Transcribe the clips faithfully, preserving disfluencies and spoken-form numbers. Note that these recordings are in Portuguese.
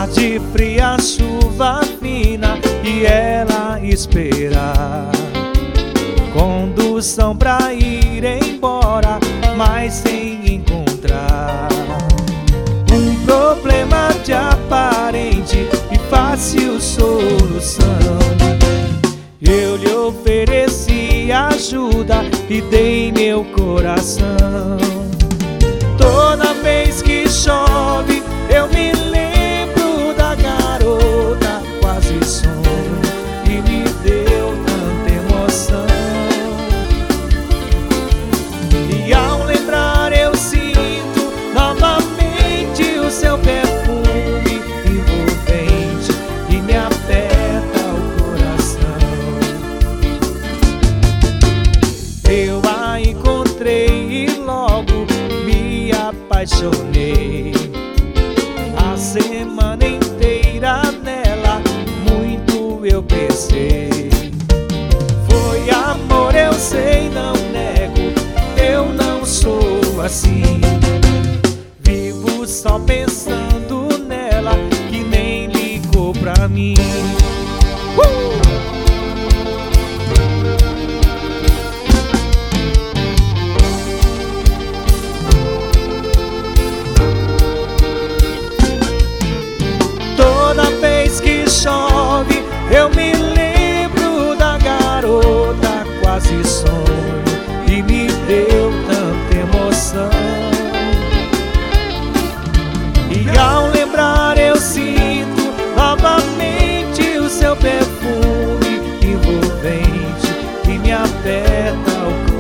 Tarde fria, chuva fina e ela esperar condução pra ir embora, mas sem encontrar um problema de aparente e fácil solução. Eu lhe ofereci ajuda e dei meu coração. Toda vez que chove eu me lembro da garota, quase sonho, e me deu tanta emoção. E ao lembrar eu sinto novamente o seu perfume envolvente e me aperta o coração. Eu a encontrei e logo me apaixonei. A semana inteira nela muito eu pensei. Foi amor, eu sei, não nego, eu não sou assim. Vivo só pensando nela, que nem ligou pra mim. uh! Toda vez que chove eu me lembro da garota, quase sonho, e me deu tanta emoção. E ao lembrar eu sinto novamente o seu perfume envolvente e me aperta o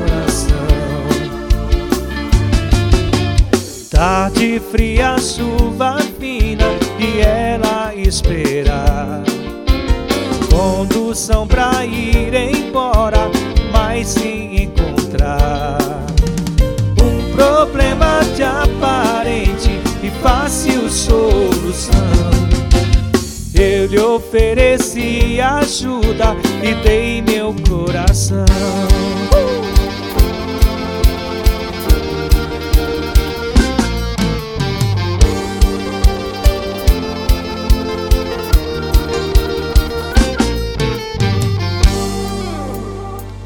coração. Tarde fria, chuva fina e ela esperar condução pra ir embora, mas sem encontrar um problema de aparente e fácil solução. Eu lhe ofereci ajuda e dei meu coração.